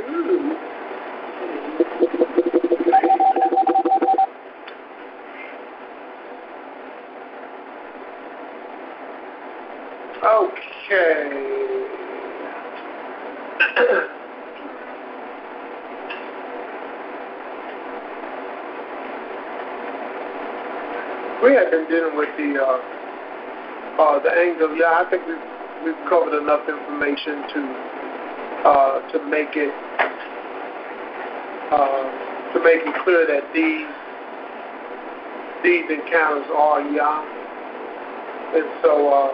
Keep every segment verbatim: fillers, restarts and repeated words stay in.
Okay. We have been dealing with the uh, uh, the angel of Yah. I think we've we've covered enough information to uh, to make it uh, to make it clear that these these encounters are Yah, and so. Uh,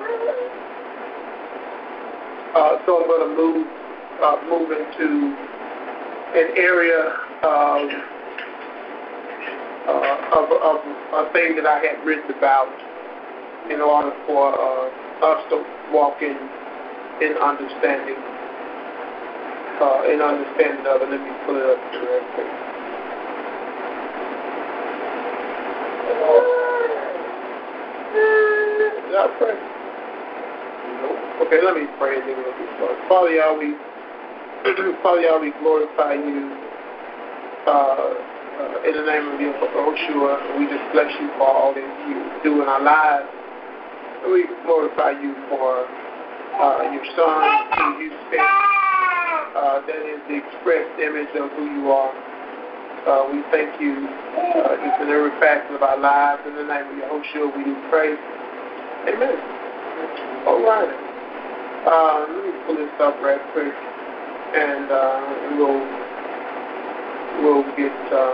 Uh, so I'm going to move uh, move into an area of, uh, of, of a thing that I had written about in order for uh, us to walk in in understanding uh, in understanding of it. Let me pull it up here real quick. Did I pray? Okay, let me pray and then we'll get started. Father, Yah, we, Father, Yah, we glorify you uh, uh, in the name of Yahushua. We just bless you for all that you do in our lives. And we glorify you for uh, your Son, who you sent. Uh, that is the express image of who you are. Uh, we thank you uh, just in every facet of our lives. In the name of Yahushua, we do pray. Amen. All right. Uh, let me pull this up right quick, and uh, we'll we'll get uh,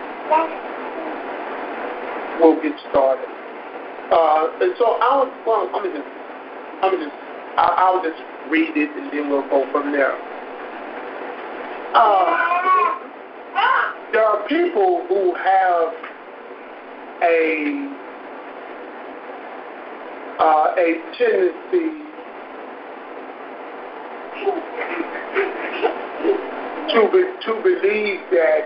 we'll get started. Uh, and so I'll well, I'm just I'm just I'll, I'll just read it, and then we'll go from there. Uh, there are people who have a uh, a tendency to be, to believe that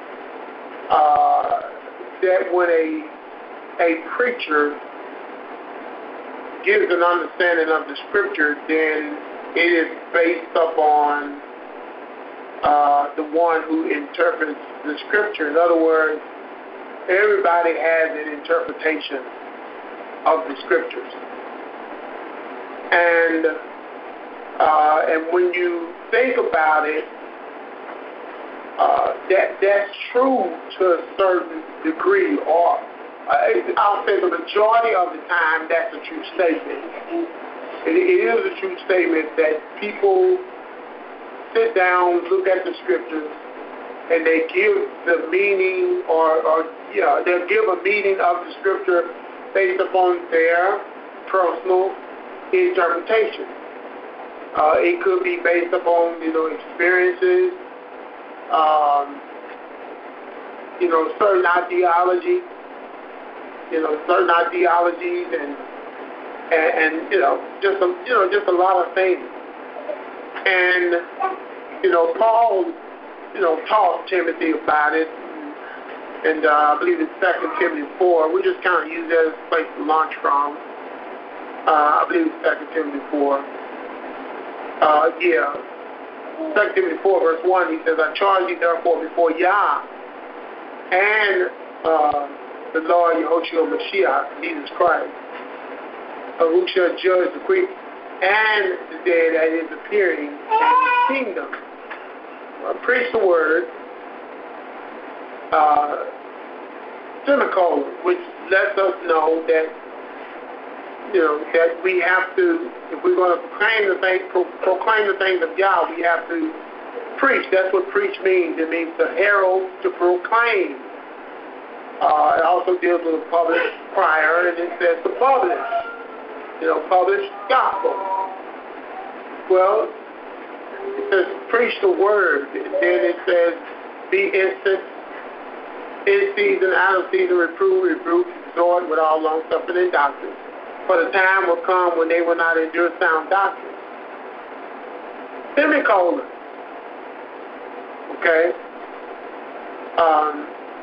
uh, that when a a preacher gives an understanding of the scripture, then it is based upon uh, the one who interprets the scripture. In other words, everybody has an interpretation of the scriptures, and uh, and when you think about it, uh, that that's true to a certain degree, or uh, I'll say the majority of the time, that's a true statement. It, it is a true statement that people sit down, look at the scriptures, and they give the meaning, or, or yeah, they'll give a meaning of the scripture based upon their personal interpretation. Uh, it could be based upon, you know, experiences, um, you know, certain ideology, you know, certain ideologies, and and, and you know, just a, you know, just a lot of things. And you know, Paul, you know, taught Timothy about it, and uh, I believe it's Second Timothy four. We just kind of use that as a place to launch from. Uh, I believe it's Second Timothy four. Uh, yeah, Second Timothy four, verse one, he says, I charge you therefore before Yah and uh, the Lord Yahushua Mashiach, Jesus Christ, uh, who shall judge the quick and the dead at his appearing in his kingdom. Uh, preach the word, uh, semicolon, which lets us know that You know, that we have to, if we're going to proclaim the thing, pro, proclaim the things of Yah, we have to preach. That's what preach means. It means to herald, to proclaim. Uh, it also deals with publish prior, and it says to publish. You know, publish gospel. Well, it says preach the word. And then it says be instant, in season, out of season, reprove, rebuke, exhort with all long suffering and doctrine. For the time will come when they will not endure sound doctrine. Semicolon. Okay? Um,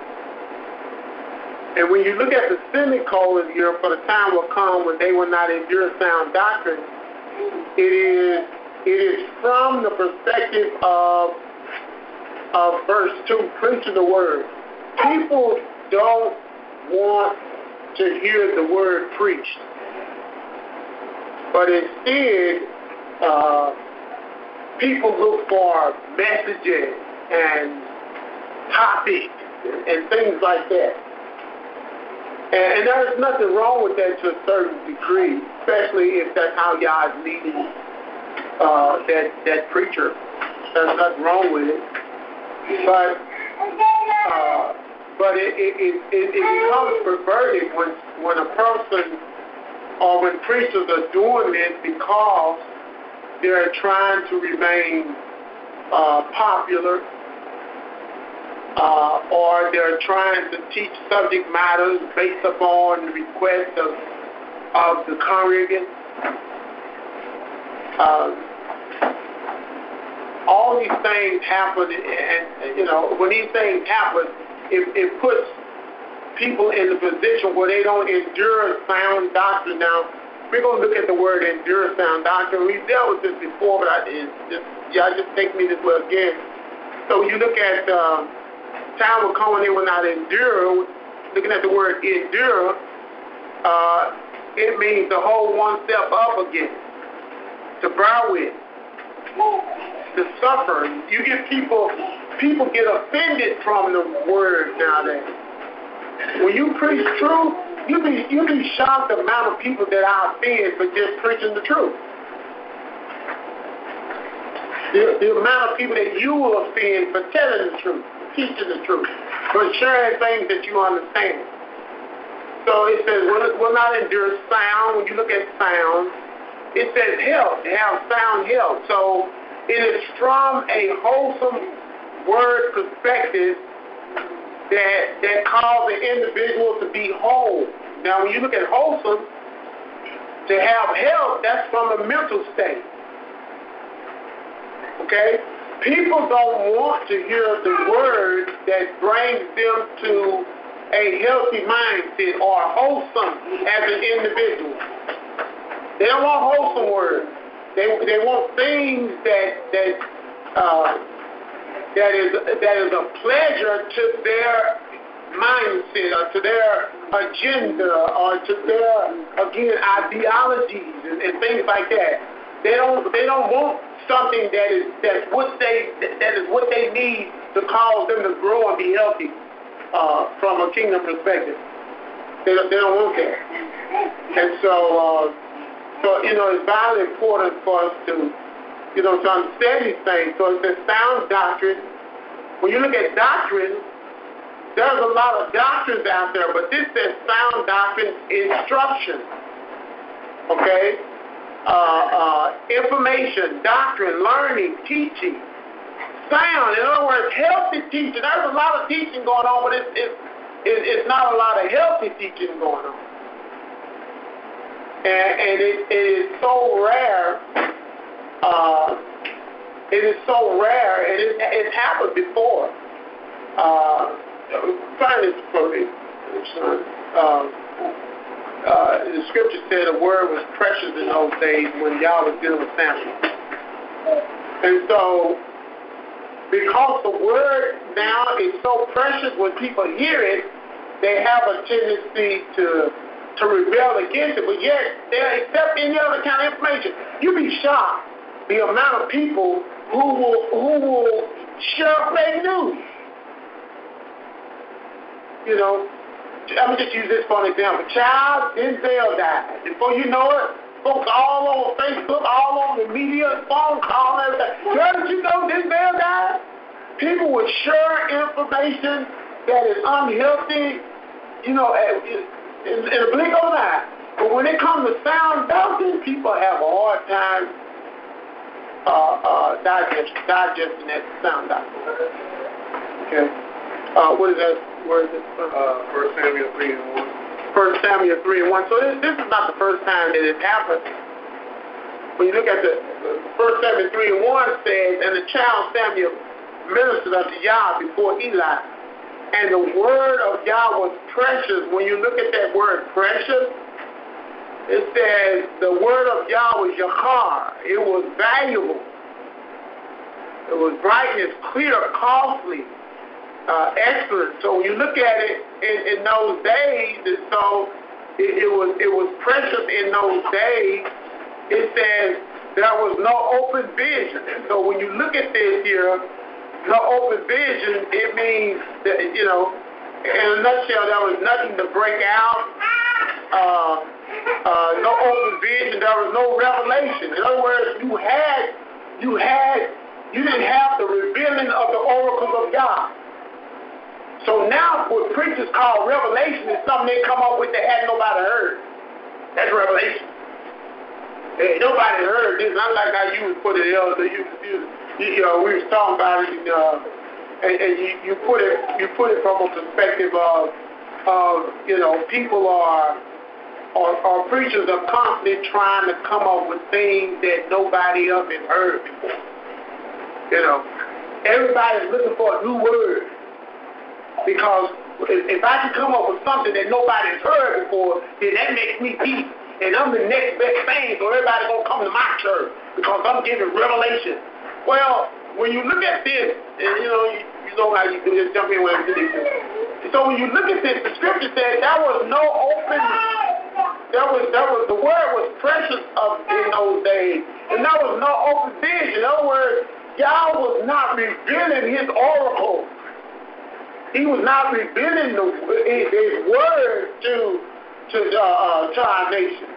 and when you look at the semicolon here, for the time will come when they will not endure sound doctrine, it is it is from the perspective of of verse two, preaching the word. People don't want to hear the word preached, but instead, uh, people look for messages and topics and things like that. And, and there's nothing wrong with that to a certain degree, especially if that's how y'all is leading uh, that, that preacher. There's nothing wrong with it. But uh, but it, it, it, it, it becomes perverted when, when a person or when preachers are doing this because they're trying to remain uh, popular, uh, or they're trying to teach subject matters based upon the request of, of the congregant. Uh, all these things happen, and, you know, when these things happen, it, it puts people in the position where they don't endure sound doctrine. Now, we're going to look at the word endure sound doctrine. We've dealt with this before, but I, it just, y'all just take me this way again. So when you look at uh, time will come when they will not endure, looking at the word endure, uh, it means to hold one step up again, to bear with, to suffer. You get people, people get offended from the word nowadays. When you preach truth, you be you be shocked the amount of people that I offend for just preaching the truth. The, the amount of people that you will offend for telling the truth, teaching the truth, for sharing things that you understand. So it says, will, will not endure sound. When you look at sound, it says health, to have sound health. So it is from a wholesome word perspective that that calls an individual to be whole. Now, when you look at wholesome, to have health, that's from a mental state. Okay? People don't want to hear the word that brings them to a healthy mindset or wholesome as an individual. They don't want wholesome words. They they want things that that uh, that is that is a pleasure to their mindset or to their agenda or to their, again, ideologies and, and things like that. They don't they don't want something that is that's what they that is what they need to cause them to grow and be healthy uh, from a kingdom perspective. They don't, they don't want that. And so uh, so you know it's vitally important for us to you know to understand these things. So it's a sound doctrine. When you look at doctrine, there's a lot of doctrines out there, but this says sound doctrine, instruction. Okay? Uh, uh, information, doctrine, learning, teaching. Sound, in other words, healthy teaching. There's a lot of teaching going on, but it's, it's, it's not a lot of healthy teaching going on. And, and it, it is so rare. Uh, it is so rare, and it, it's happened before. Uh, find this for me, son. Uh, uh, the scripture said the word was precious in those days when y'all was dealing with Samson. And so, because the word now is so precious, when people hear it, they have a tendency to to rebel against it, but yet they'll accept any other kind of information. You'd be shocked the amount of people who will who will share fake news. You know, I'm going to just use this for an example. Child, Denzel died. Before you know it, folks all over Facebook, all over the media, phone call, everything. Girl, did you know Denzel died? People will share information that is unhealthy, you know, in, in a blink of an eye. But when it comes to sound doctrine, people have a hard time uh, uh, digest, digesting that sound doctrine. Okay. Uh, what is that? Where is it from? Uh, First Samuel three and one. First Samuel three and one. So this, this is not the first time that it happened. When you look at the First Samuel three and one says, and the child Samuel ministered unto Yah before Eli, and the word of Yah was precious. When you look at that word precious, it says the word of Yah was yakar. It was valuable. it was brightness, clear, costly, uh, excellent. So when you look at it in, in those days, and so it, it was it was precious in those days. It says there was no open vision. And so when you look at this here, no open vision, it means that, you know, in a nutshell, there was nothing to break out. Uh, uh, no open vision. There was no revelation. In other words, you had, you had, you didn't have the revealing of the oracles of God. So now, what preachers call revelation is something they come up with that had nobody heard. That's revelation. Hey, nobody heard this. Not like how you would put it. You, you, you, you know, we was talking about it, and, uh, and, and you, you put it, you put it from a perspective of, of you know, people are, or, or preachers are constantly trying to come up with things that nobody else has heard before. You know, everybody's looking for a new word, because if, if I can come up with something that nobody's heard before, then that makes me deep. And I'm the next best thing, so everybody's going to come to my church because I'm giving revelation. Well, when you look at this, and you know, you, you know how you do this, jump in when I'm doing this. So when you look at this, the scripture says there was no open, there was, there was, the word was precious of, in those days, and there was no open vision. In other words, God was not revealing his oracle. He was not revealing the, his, his word to To, uh, uh, to our nation.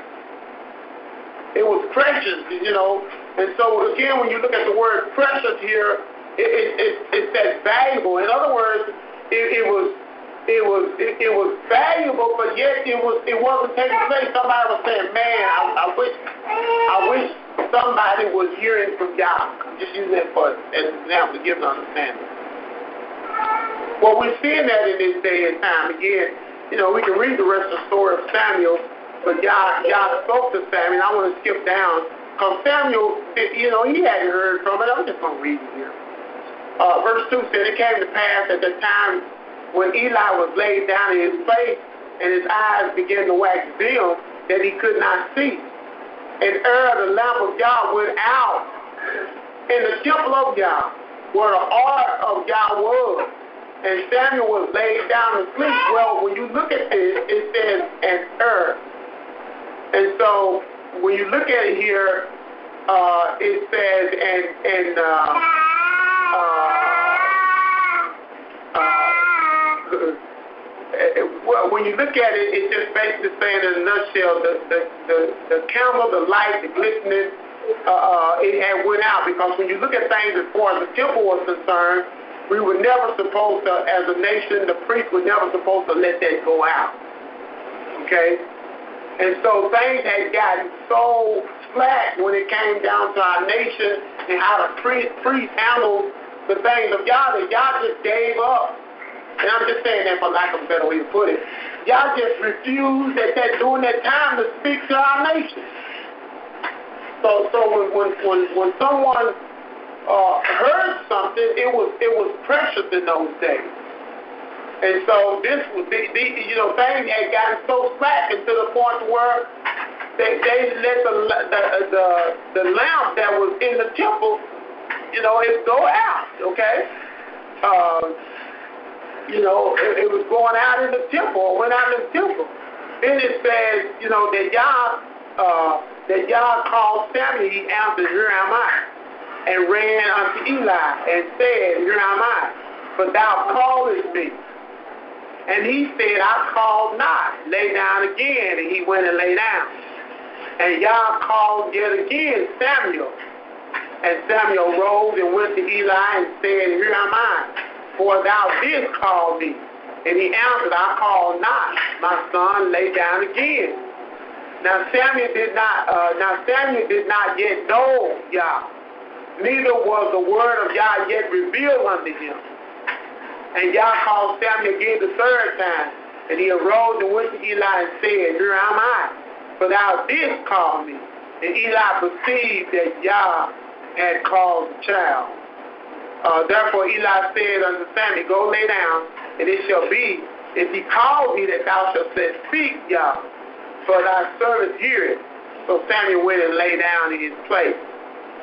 It was precious, you know. And so again, when you look at the word precious here, it, it, it, it's that valuable. In other words, it, it was it was it, it was valuable, but yet it was it wasn't taking place. Somebody was saying, "Man, I, I wish I wish somebody was hearing from God." I'm just using that for as an example to give an understanding. Well, we're seeing that in this day and time again. You know, we can read the rest of the story of Samuel, but God, God spoke to Samuel. I want to skip down, because Samuel, you know, he hadn't heard from it. I'm just going to read it here. Uh, verse two said, it came to pass at the time when Eli was laid down in his face, and his eyes began to wax dim, that he could not see. And ere the lamp of Yah went out in the temple of Yah, where the ark of Yah was. And Samuel was laid down to sleep. Well, when you look at this, it says, and earth. And so, when you look at it here, uh, it says, and, and uh, uh, uh, well, when you look at it, it's just basically saying in a nutshell, the, the, the, the candle, the light, the glistening, uh, uh, it had went out. Because when you look at things as far as the temple was concerned, we were never supposed to, as a nation, the priests were never supposed to let that go out. Okay? And so things had gotten so slack when it came down to our nation and how the priests priest handled the things of Yah, that Yah just gave up. And I'm just saying that for lack of a better way to put it. Yah just refused at that during that time to speak to our nation. So so when when when, when someone Uh, heard something, it was it was precious in those days. And so this was the, the you know things had gotten so slack to the point where they they let the the the, the lamp that was in the temple, you know, it go out. Okay, uh, you know it, it was going out in the temple, or went out in the temple. Then it says, you know, that Yah uh, that Yah called Samuel. He answered, "Here am I." And ran unto Eli and said, "Here am I, for thou callest me." And he said, "I called not. Lay down again." And he went and lay down. And Yah called yet again Samuel. And Samuel rose and went to Eli and said, "Here am I, for thou didst call me." And he answered, "I called not. My son, lay down again." Now Samuel did not. Uh, now Samuel did not yet know Yah. Neither was the word of Yah yet revealed unto him. And Yah called Samuel again the third time. And he arose and went to Eli and said, "Here am I, for thou didst call me." And Eli perceived that Yah had called the child. Uh, therefore Eli said unto Samuel, "Go lay down, and it shall be, if he call thee, that thou shalt say, Speak, Yah, for thy servant heareth." So Samuel went and lay down in his place.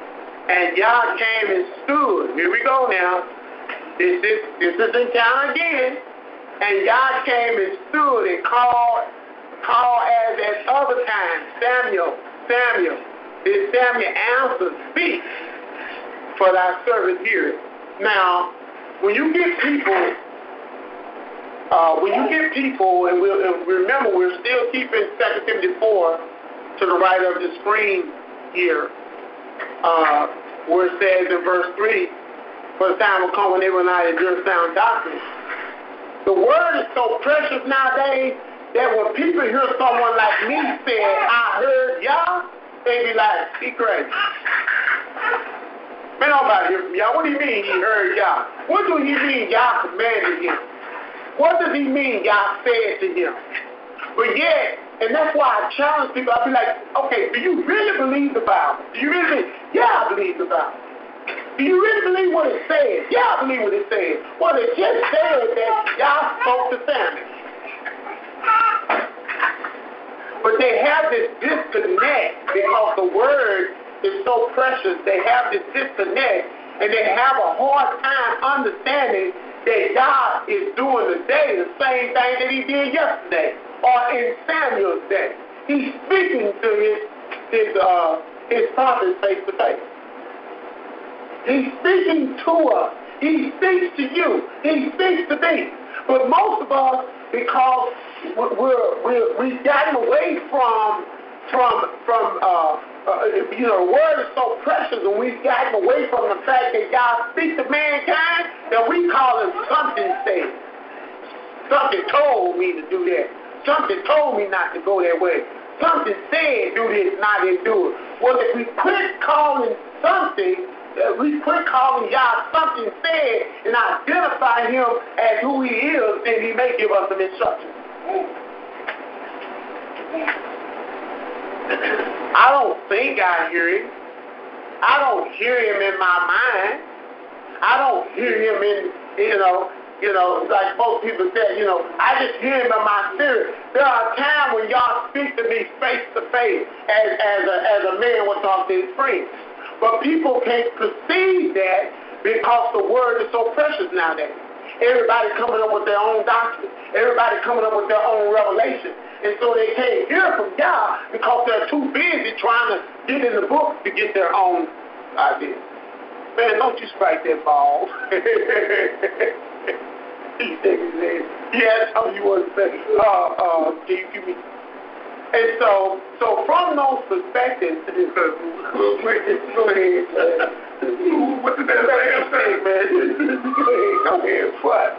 And Yah came and stood. Here we go now. This is this is encounter again. And Yah came and stood and called, called as at other times, Samuel, Samuel. Then Samuel answered, speak, for thy servant heareth. Now, when you get people, uh, when you get people, and, we'll, and remember we're still keeping Second Timothy four to the right of the screen here, uh, where it says in verse three, for the time will come when they will not endure sound doctrine. The word is so precious nowadays that when people hear someone like me say, I heard Yah, they be like, he crazy. Man, nobody hear from Yah. What do you mean he heard Yah? What do he mean Yah commanded him? What does he mean Yah said to him? But yet, and that's why I challenge people, I be like, okay, do you really believe the Bible? Do you really believe? Yeah, I believe the Bible. Do you really believe what it says? Yeah, I believe what it says. Well, it just said that Yah spoke to Samuel. But they have this disconnect because the word is so precious. They have this disconnect, and they have a hard time understanding that Yah is doing today the same thing that he did yesterday or in Samuel's day. He's speaking to his his uh his prophets face to face. He's speaking to us. He speaks to you. He speaks to me. But most of us, because we're, we're, we've gotten away from, from, from uh, uh, you know, the word is so precious, and we've gotten away from the fact that God speaks to mankind, that we call it something said. Something told me to do that. Something told me not to go that way. Something said do this, not to do it. Well, if we quit calling something, Uh, we quit calling Yah something said and identify him as who he is, then he may give us some instructions. I don't think I hear him. I don't hear him in my mind. I don't hear him in, you know, you know, like most people say, you know, I just hear him in my spirit. There are times when y'all speak to me face to face as, as, a, as a man would talk to his friends. But people can't perceive that because the word is so precious nowadays. Everybody coming up with their own doctrine. Everybody coming up with their own revelation. And so they can't hear from God because they're too busy trying to get in the book to get their own ideas. Man, don't you strike that ball. He said, yeah, that's how you want to say. Uh, uh, can you give me... And so, so from those perspectives, go ahead, man. What did that say, man? Go ahead, go ahead, what?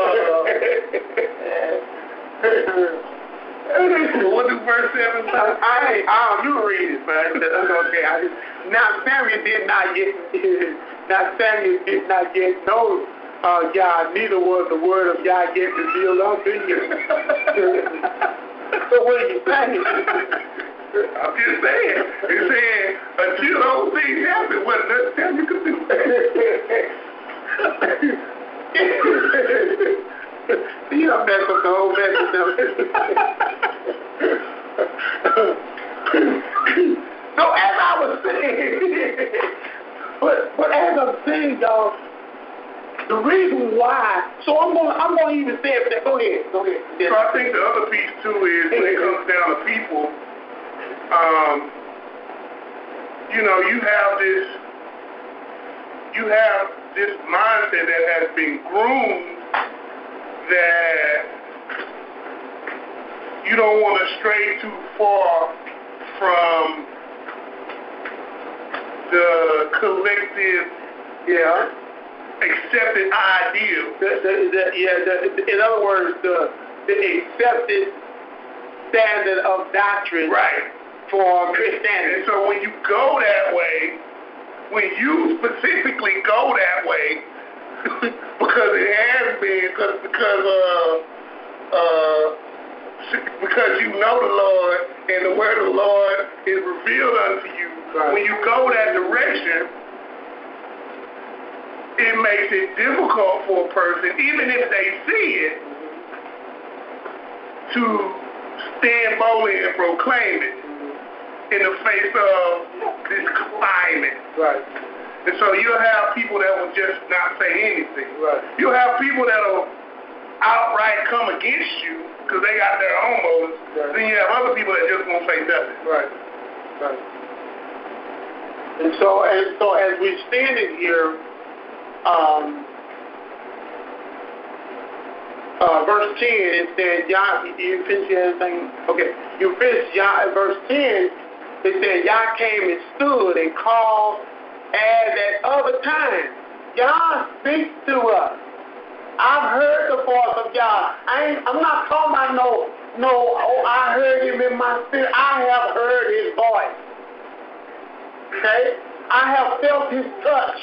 Uh, what does verse seven say? I, I, you read it, man. Okay, I, now Samuel did not yet, now Samuel did not yet know uh, Yah, neither was the word of Yah yet revealed unto you. So what are you saying? I'm just saying. You're saying until those things happen, what nothing else you can do. You don't mess up the whole message. So as I was saying, but but as I'm saying, y'all, the reason why, so I'm going I'm going to even say it, go ahead, go ahead. Yeah. So I think the other piece, too, is when it comes down to people, um, you know, you have this, you have this mindset that has been groomed that you don't want to stray too far from the collective, yeah, accepted ideal. The, the, the, yeah, the, in other words, the, the accepted standard of doctrine, right, for Christianity. And so when you go that way, when you specifically go that way, because it has been, because because uh uh because you know the Lord and the word of the Lord is revealed unto you. Right. When you go that direction, it makes it difficult for a person, even if they see it, to stand boldly and proclaim it in the face of this climate. Right. And so you'll have people that will just not say anything. Right. You'll have people that will outright come against you because they got their own motives. Right. Then you have other people that just won't say nothing. Right. Right. And so, and so as we're standing here, um, uh, verse ten, it said, Yah, you finish everything? Okay. You finish Yah at verse ten, it said, Yah came and stood and called as at other times. Yah speaks to us. I've heard the voice of Yah. I ain't, I'm not talking about no, no, oh, I heard him in my spirit. I have heard his voice. Okay? I have felt his touch.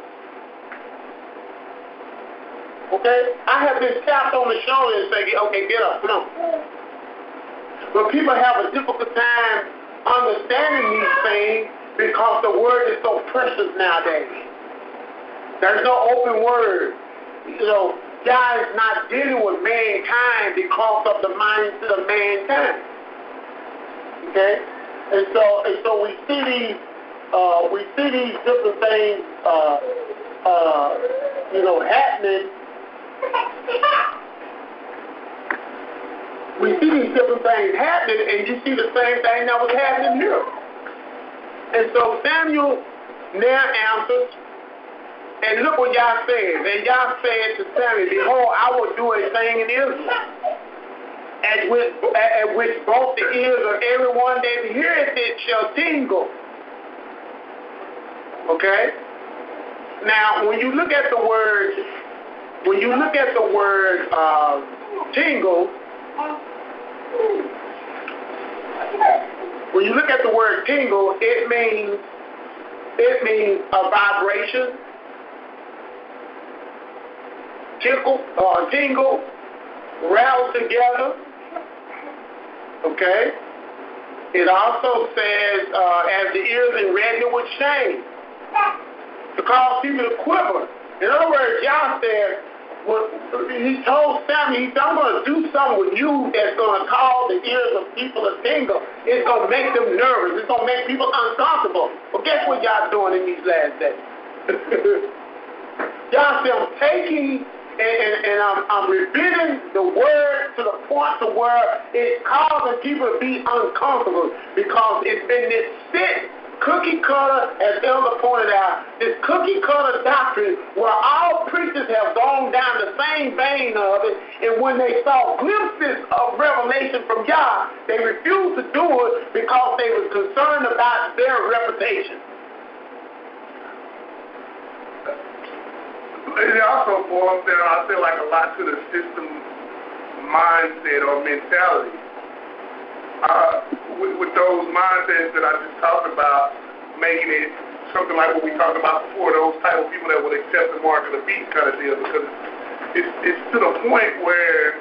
Okay? I have been tapped on the shoulder and say, okay, get up, come on. But people have a difficult time understanding these things because the word is so precious nowadays. There's no open word. You know, God is not dealing with mankind because of the mindset of mankind. Okay? And so and so we see these uh, we see these different things uh, uh, you know, happening. We see these different things happening, and you see the same thing that was happening here. And so Samuel now answers, and look what Yah says. And Yah said to Samuel, behold, I will do a thing in Israel, at which, at which both the ears of everyone that heareth it shall tingle. Okay? Now, when you look at the word, when you look at the word uh, tingle, when you look at the word tingle, it means it means a vibration, tickle or tingle, rattle together. Okay. It also says uh, as the ears and ready with shame, to cause people to quiver. In other words, Yah said, well, he told Samuel, he said, I'm going to do something with you that's going to cause the ears of people to tingle. It's going to make them nervous. It's going to make people uncomfortable. Well, guess what y'all doing in these last days? Y'all said, I'm taking and, and, and I'm, I'm revealing the word to the point to where it's causing people to be uncomfortable because it's been this sick cookie cutter, as Elder pointed out, this cookie cutter doctrine where all preachers have gone down the same vein of it, and when they saw glimpses of revelation from Yah, they refused to do it because they were concerned about their reputation. It also boils down, I feel like, a lot to the system mindset or mentality. Uh, with, with those mindsets that I just talked about, making it something like what we talked about before, those type of people that would accept the mark of the beast kind of deal, because it's, it's to the point where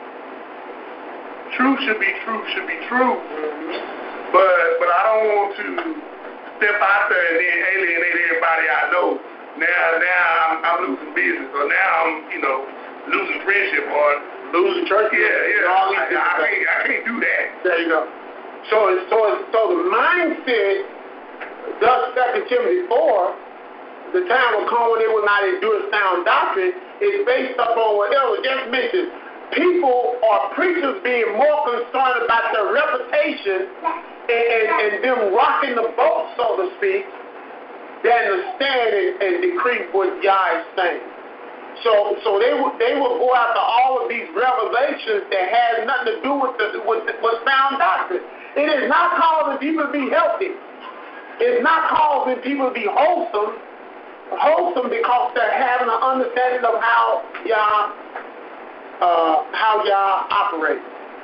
truth should be truth should be true, but but I don't want to step out there and then alienate everybody I know. Now now I'm, I'm losing business, or now I'm, you know, losing friendship, or losing church. Yeah, yeah. All I, I, I, can't, I can't do that. There you go. So, so, so the mindset, thus Second Timothy four, the time will come when they will not endure sound doctrine, is based upon what Elder just mentioned. People or preachers being more concerned about their reputation and, and, and them rocking the boat, so to speak, than to stand and, and decree what Yah is saying. So, so they will they will go after all of these revelations that has nothing to do with the with, with sound doctrine. It is not causing people to be healthy. It's not causing people to be wholesome. Wholesome because they're having an understanding of how Yah uh, how Yah operates.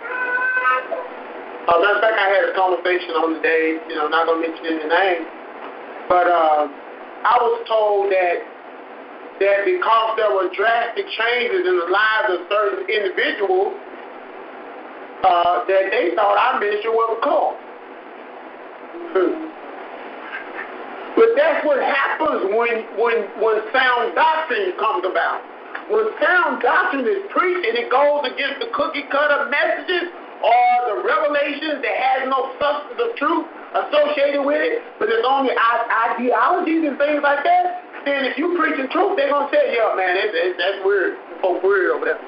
Uh, matter of fact, I had a conversation on the day. You know, not gonna mention any names, but uh, I was told that. that because there were drastic changes in the lives of certain individuals, uh, that they thought our ministry was a cult. But that's what happens when, when, when sound doctrine comes about. When sound doctrine is preached and it goes against the cookie cutter messages or the revelations that has no substance of truth, associated with it, but it's only ideologies and things like that, then if you preaching truth, they're going to tell you, yeah, man, it's, it's, that's weird. Folks weird over there.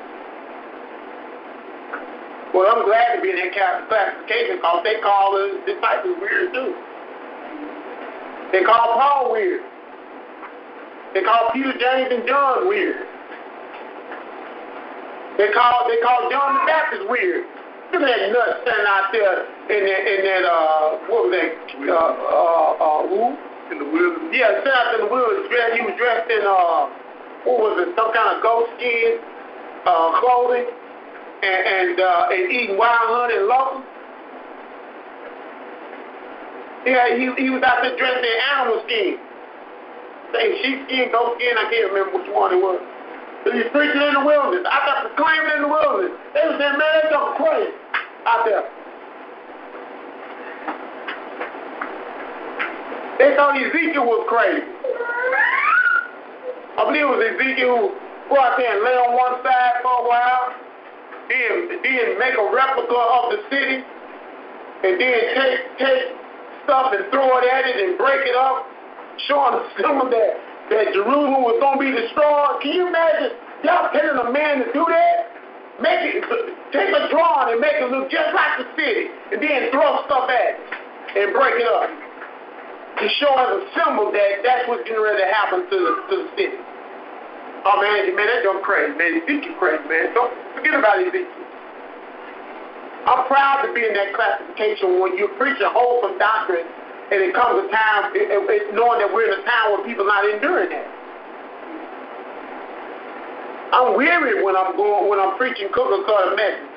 Well, I'm glad to be in that classification because they call the disciples weird too. They call Paul weird. They call Peter, James, and John weird. They call they call John the Baptist weird. Look at that nut standing out there in that in that uh what was that uh uh uh who? In the wilderness. Yeah, standing out in the wilderness. Dressed, he was dressed in uh what was it? Some kind of goat skin uh clothing and and uh and eating wild honey and locusts. Yeah, he he was out there dressed in animal skin. Say sheep skin, goat skin, I can't remember which one it was. But he's preaching in the wilderness. I got proclaiming in the wilderness. They were saying, man, that's just crazy out there. They thought Ezekiel was crazy. I believe it was Ezekiel who go out there and lay on one side for a while, then, then make a replica of the city, and then take take stuff and throw it at it and break it up, showing the symbol that, that Jerusalem was going to be destroyed. Can you imagine y'all telling a man to do that? Make it, take a drawing and make it look just like the city, and then throw stuff at it and break it up to show as a symbol that that's what's getting ready to happen to the, to the city. Oh, man, man, that's just crazy, man. Ezekiel crazy, man. Don't forget about Ezekiel. I'm proud to be in that classification when you preach a wholesome doctrine and it comes a time, it, it, knowing that we're in a time where people are not enduring that. I'm weary when I'm going when I'm preaching cookie-cutter messages.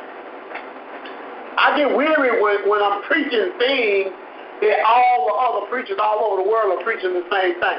I get weary when, when I'm preaching things that all the other preachers all over the world are preaching the same thing.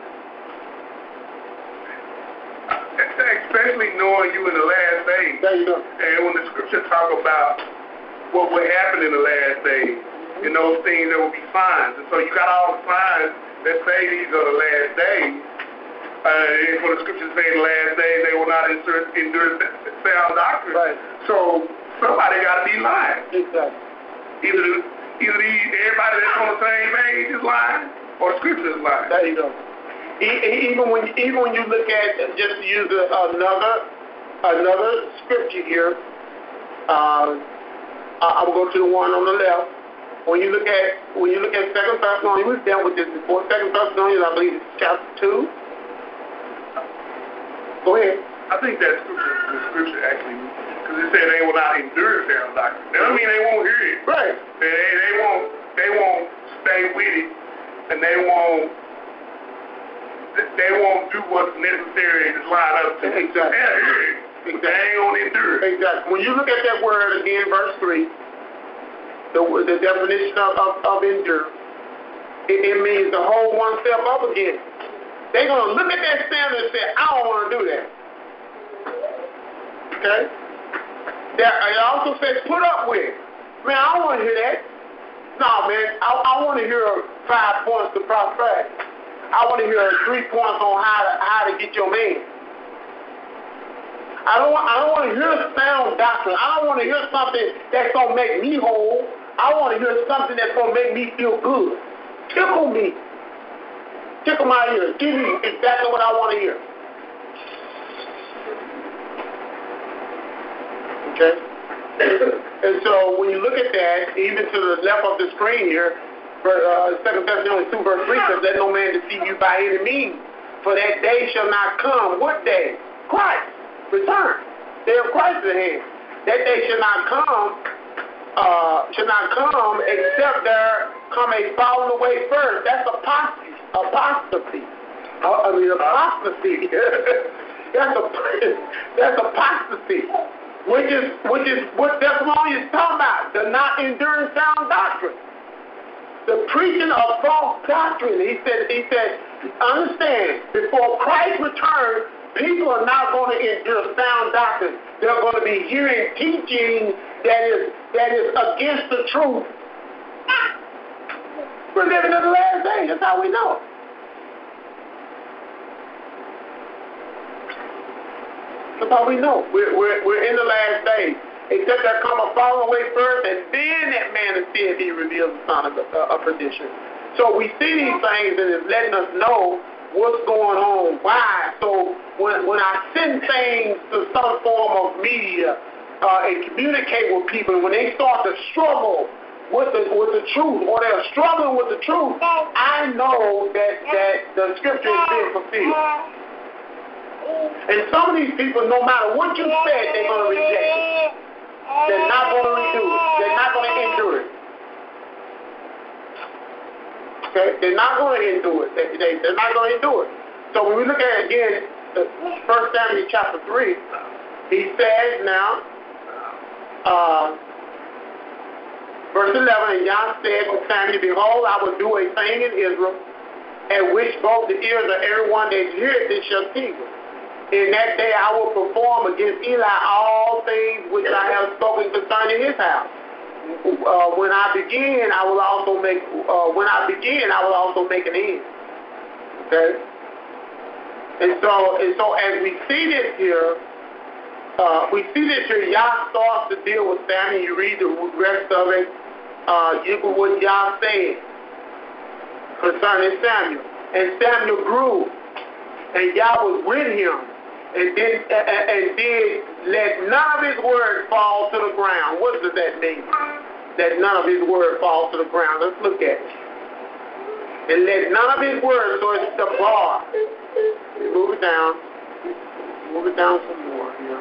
Especially knowing you in the last days. There you go. And when the scripture talk about what will happen in the last days, and those things, there will be signs. And so you got all the signs that say these are the last days. Uh, and for the scriptures say in the last days, they will not endure, endure sound doctrine. Right. So somebody got to be lying. Exactly. Either, either the, everybody that's on the same page is lying, or the scripture is lying. There you go. Even when even when you look at, just to use another another scripture here, uh, I'm going to go to the one on the left. When you look at when you look at Second Thessalonians, we've dealt with this before. Second Thessalonians, I believe it's chapter two. Go ahead. I think that scripture, the scripture actually, because it said they will not endure sound doctrine. That doesn't mean they won't hear it. Right. They they won't they won't stay with it, and they won't. They won't do what's necessary to line up to exactly. Exactly. Exactly. They ain't gonna endure. Exactly. When you look at that word again, verse three, the the definition of, of, of endure, it, it means to hold one step up again. They're gonna look at that standard and say, I don't want to do that. Okay. There, it also says put up with. Man, I don't want to hear that. No, man, I, I want to hear five points to prosperity. I want to hear three points on how to how to get your man. I don't want I don't want to hear sound doctrine. I don't want to hear something that's gonna make me whole. I want to hear something that's gonna make me feel good. Tickle me. Tickle my ears. Give me exactly what I want to hear. Okay. And so when you look at that, even to the left of the screen here. Uh, Second Thessalonians two verse three says, let no man deceive you by any means, for that day shall not come. What day? Christ. Return. Day of Christ is at hand. That day shall not come, uh, shall not come except there come a falling away first. That's apostasy. Apostasy. Uh, I mean apostasy. that's a that's apostasy. Which is which is what Thessalonians is talking about. The not enduring sound doctrine. The preaching of false doctrine. He said, he said, understand, before Christ returns, people are not going to endure sound doctrine. They're going to be hearing teaching that is that is against the truth. We're living in the last days. That's how we know. That's how we know. We're, we're, we're in the last days. except there come a falling away first, and then that man is seeing he reveals the son of, uh, of perdition. So we see these things, and it's letting us know what's going on, why. So when, when I send things to some form of media uh, and communicate with people, when they start to struggle with the, with the truth, or they're struggling with the truth, I know that, that the scripture is being fulfilled. And some of these people, no matter what you said, they're going to reject it. They're not going to do it. They're not going to endure it. Okay? They're not going to endure it. They, they, they're not going to endure it. So when we look at it again, First Samuel chapter three, he says now, uh, verse eleven, and Yah said to Samuel, behold, I will do a thing in Israel, at which both the ears of everyone that heareth it shall tingle. In that day I will perform against Eli all things which I have spoken concerning his house. Uh, when I begin, I will also make. Uh, when I begin, I will also make an end. Okay. And so, and so, as we see this here, uh, we see this here. Yah starts to deal with Samuel. You read the rest of it. Uh, you can what Yah said concerning Samuel, and Samuel grew, and Yah was with him, and did and, and did let none of his word fall to the ground. What does that mean? That none of his word fall to the ground. Let's look at it. And let none of his words, so it's the bar. Move it down. Move it down some more here.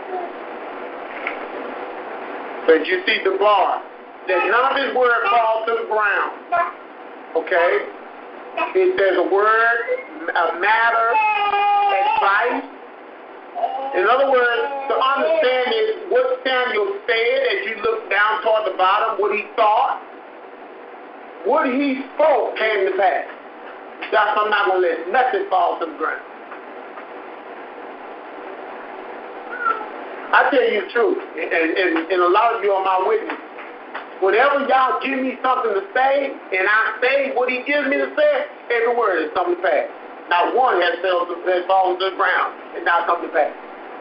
But you see the bar. Let none of his word fall to the ground. Okay? It says a word, a matter, advice. In other words, to understand is what Samuel said as you look down toward the bottom, what he thought, what he spoke came to pass. That's I'm not going to let nothing fall to the ground. I tell you the truth, and, and, and a lot of you are my witness. Whenever y'all give me something to say, and I say what he gives me to say, every word has come to pass. Not one has fallen to the ground and not come to pass.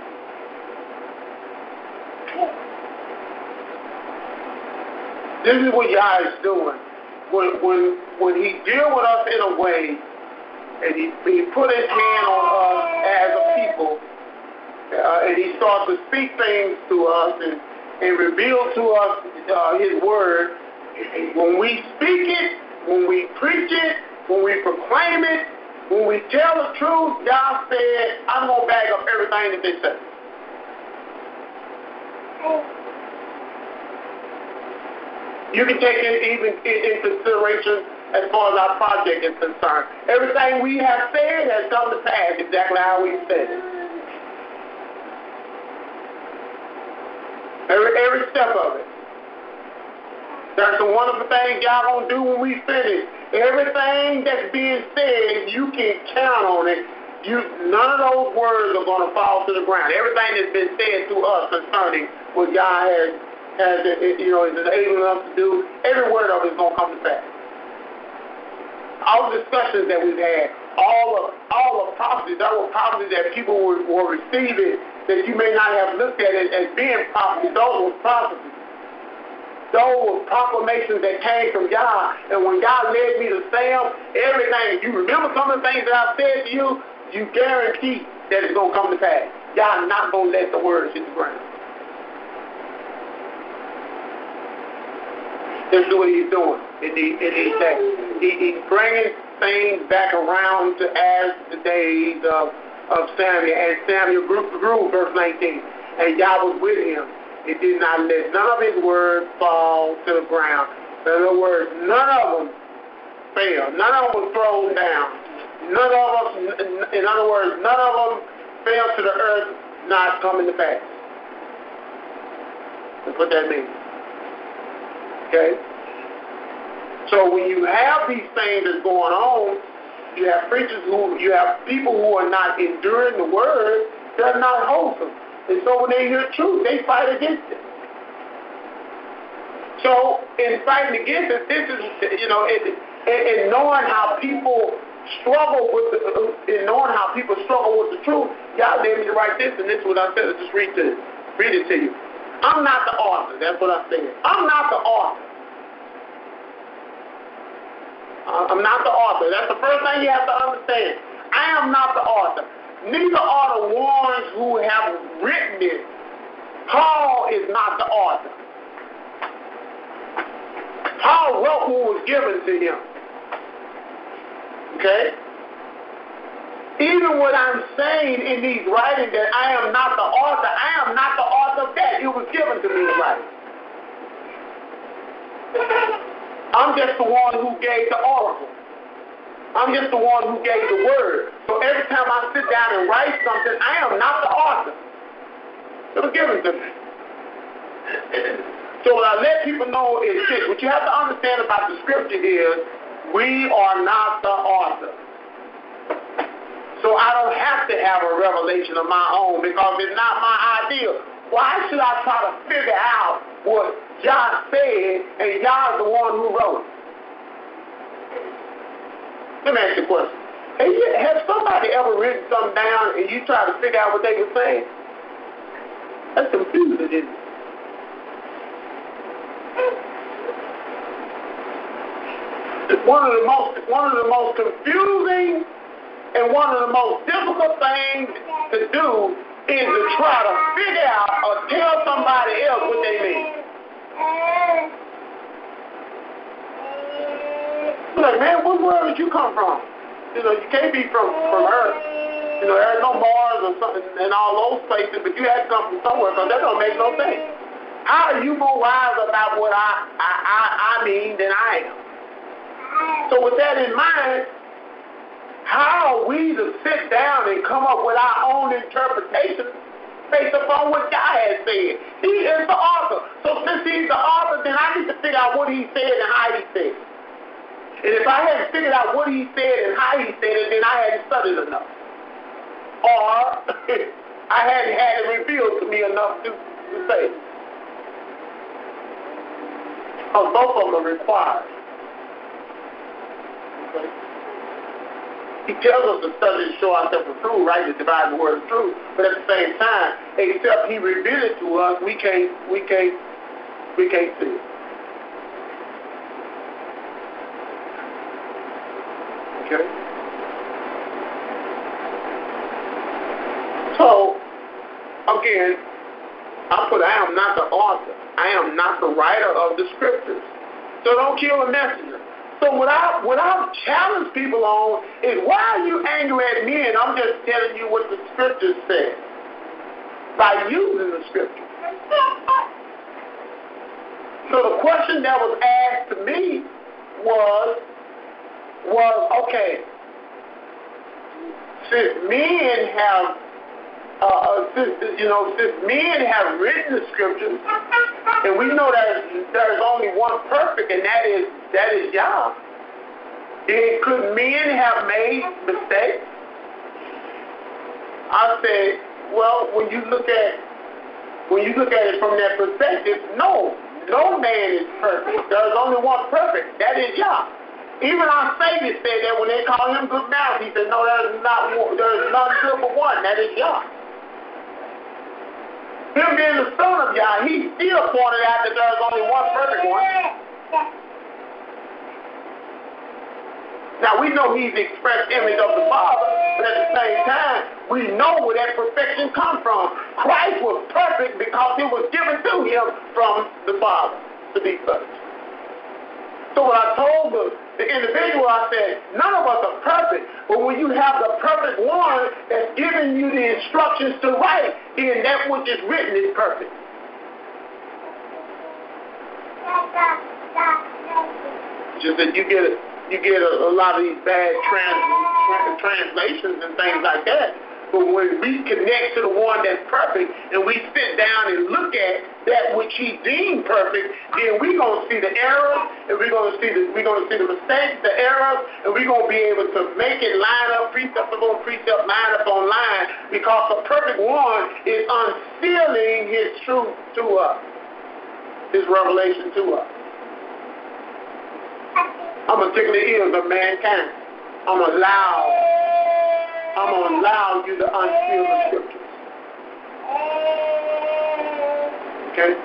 This is what Yah is doing. When, when, when he deals with us in a way, and he, he put his hand on us as a people, uh, and he starts to speak things to us and, and reveal to us uh, his word, when we speak it, when we preach it, when we proclaim it, when we tell the truth, Yah said, I'm going to back up everything that they say. You can take it even in consideration as far as our project is concerned. Everything we have said has come to pass exactly how we said it. Every, every step of it. There's some wonderful things y'all gonna do when we finish. Everything that's being said, you can count on it. You, none of those words are gonna fall to the ground. Everything that's been said to us concerning what God has, has you know, is enabling us to do, every word of it is gonna come to pass. All the discussions that we've had, all of all of prophecies, there were prophecies that people were, were receiving that you may not have looked at it as being prophecies. Those were prophecies. Those were proclamations that came from God. And when God led me to say them, everything, if you remember some of the things that I've said to you, you guarantee that it's going to come to pass. God not going to let the words hit the ground. This is what he's doing in these, in these days. He, he's bringing things back around to as the days of, of Samuel. And Samuel grew, grew, verse nineteen. And Yah was with him. It did not let none of his words fall to the ground. In other words, none of them failed. None of them was thrown down. None of them, in other words, none of them fell to the earth, not coming to pass. That's what that means. Okay? So when you have these things that's going on, you have preachers who, you have people who are not enduring the word, they're not wholesome. And so when they hear truth, they fight against it. So in fighting against it, this is, you know, in, in knowing how people struggle with the, in knowing how people struggle with the truth, y'all led me to write this, and this is what I said. Let's just read this. Read it to you. I'm not the author. That's what I'm saying. I'm not the author. I'm not the author. That's the first thing you have to understand. I am not the author. Neither are the ones who have written it. Paul is not the author. Paul wrote what was given to him. Okay? Even what I'm saying in these writings that I am not the author, I am not the author of that. It was given to me to write. I'm just the one who gave the oracle. I'm just the one who gave the word. So every time I sit down and write something, I am not the author. It was given to me. So what I let people know is this. What you have to understand about the scripture is we are not the author. So I don't have to have a revelation of my own because it's not my idea. Why should I try to figure out what John said and John's the one who wrote it? Let me ask you a question. Have, you, have somebody ever written something down and you try to figure out what they were saying? That's confusing, isn't it? One of the most one of the most confusing and one of the most difficult things to do is to try to figure out or tell somebody else what they mean. You're like, man, what world did you come from? You know, you can't be from, from Earth. You know, there's no Mars or something in all those places, but you had to come from somewhere because that don't make no sense. How are you more wise about what I, I, I, I mean than I am? So with that in mind, how are we to sit down and come up with our own interpretation based upon what God has said? He is the author. So since he's the author, then I need to figure out what he said and how he said it. And if I hadn't figured out what he said and how he said it, then I hadn't studied enough. Or I hadn't had it revealed to me enough to, to say it. Because both of them are required. Okay. He tells us to study to show ourselves approved, right? To divide the word of truth. But at the same time, except he revealed it to us, we can't, we can't, we can't see it. Okay. So, again, I put I am not the author. I am not the writer of the scriptures. So don't kill a messenger. So what I what I challenge people on is, why are you angry at me and I'm just telling you what the scriptures say by using the scriptures? So the question that was asked to me was was okay, since men have uh, since you know since men have written the scriptures, and we know that there is only one perfect, and that is that is Yah. And could men have made mistakes? I said, well, when you look at when you look at it from that perspective, no, no man is perfect. There is only one perfect. That is Yah. Even our Savior said that when they called him good mouth, he said, no, there is not there is none good but one. That is Yah. Him being the son of Yah, he still pointed out that there is only one perfect one. Now, we know he's the express image of the Father, but at the same time, we know where that perfection comes from. Christ was perfect because it was given to him from the Father to be such. So when I told the, the individual, I said, none of us are perfect, but when you have the perfect one that's giving you the instructions to write, then that which is written is perfect. Just that you get you get a, a lot of these bad trans, trans, translations and things like that. But when we connect to the one that's perfect and we sit down and look at that which he deemed perfect, then we're going to see the errors, and we're going to see the we're going to see the mistakes, the errors, and we're going to be able to make it line up, precept upon precept, line up on line, because the perfect one is unsealing his truth to us, his revelation to us. I'm going to tickle the ears of mankind. I'm going to allow I'm going to allow you to unseal the scriptures. Okay?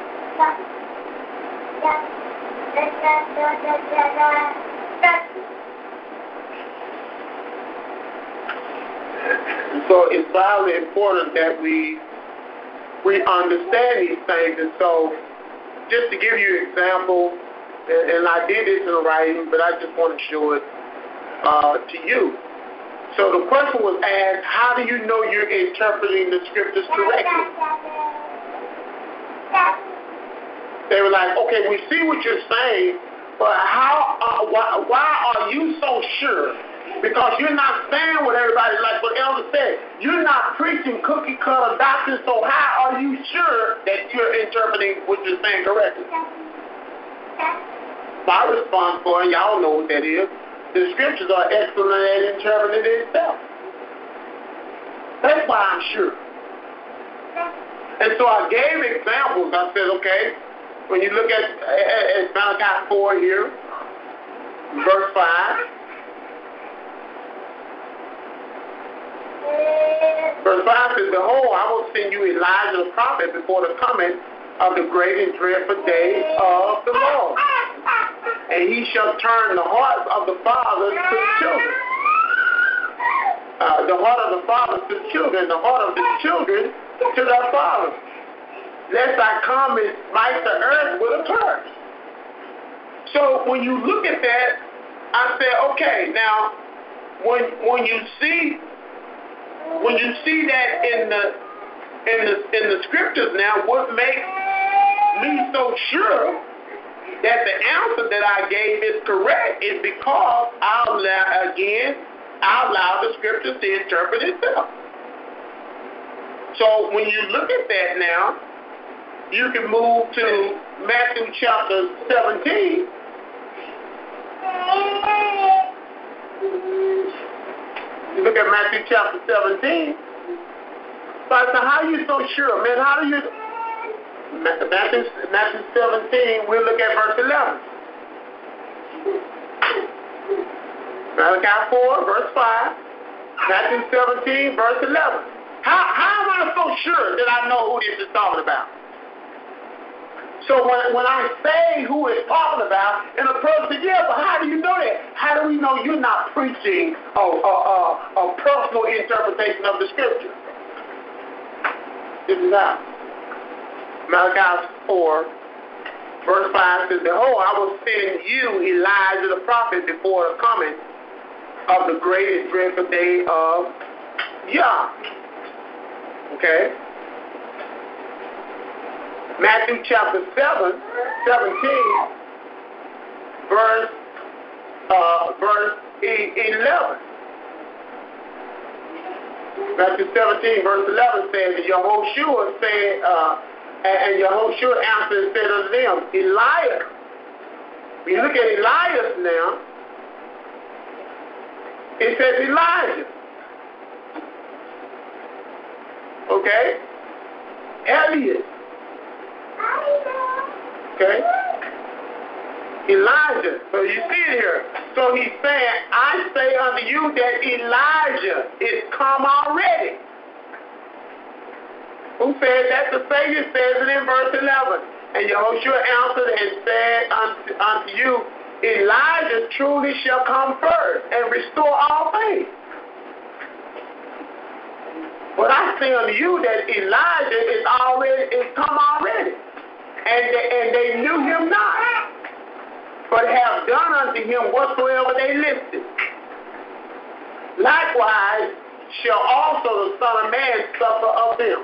So it's vitally important that we we understand these things. And so just to give you an example, and, and I did this in writing, but I just want to show it uh, to you. So the question was asked, how do you know you're interpreting the scriptures correctly? They were like, okay, we see what you're saying, but how? Uh, why, why are you so sure? Because you're not saying what everybody, like what Elder said, you're not preaching cookie cutter doctrine, so how are you sure that you're interpreting what you're saying correctly? My response for it, y'all know what that is. The scriptures are excellent at interpreting itself. That's why I'm sure. And so I gave examples. I said, okay, when you look at, at, at Malachi four here, verse five, verse five says, behold, I will send you Elijah the prophet before the coming of the great and dreadful day of the Lord. And he shall turn the hearts of the fathers to the children. Uh, the heart of the fathers to the children, the heart of the children to their fathers. Lest I come and smite the earth with a curse. So when you look at that, I said, okay, now when when you see when you see that in the in the in the scriptures now, what makes me so sure that the answer that I gave is correct is because I'll allow, again, I allow the scriptures to interpret itself. So when you look at that now, you can move to Matthew chapter seventeen. You look at Matthew chapter seventeen. But so how are you so sure? Man, how do you... Matthew, Matthew seventeen, we'll look at verse eleven. Malachi four, verse five. Matthew seventeen, verse eleven. How, how am I so sure that I know who this is talking about? So when, when I say who it's talking about, and a person says, yeah, but how do you know that? How do we know you're not preaching a, a, a, a personal interpretation of the scripture? This is how. Malachi four, verse five says, behold, I will send you Elijah the prophet before the coming of the great and dreadful day of Yah. Okay? Matthew chapter seven, seventeen, verse, uh, verse eleven. Matthew seventeen, verse eleven says, Yahushua said, uh, and Yahushua answered and said unto them, Elias. When you look at Elias now, it says Elijah. Okay? Elias. Okay? Elijah. So you see it here. So he's saying, I say unto you that Elijah is come already. Who said that? The Savior says it in verse eleven. And Yahushua answered and said unto, unto you, Elijah truly shall come first and restore all things. But I say unto you that Elijah is already is come already, and they, and they knew him not, but have done unto him whatsoever they listed. Likewise shall also the Son of Man suffer of them.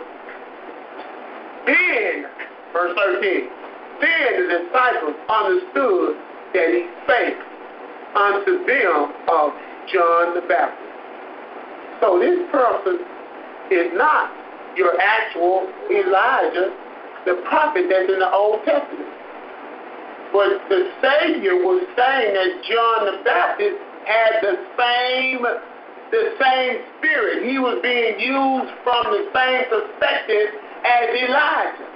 Then, verse thirteen, then the disciples understood that he spake unto them of John the Baptist. So this person is not your actual Elijah, the prophet that's in the Old Testament. But the Savior was saying that John the Baptist had the same, the same spirit. He was being used from the same perspective as Elijah.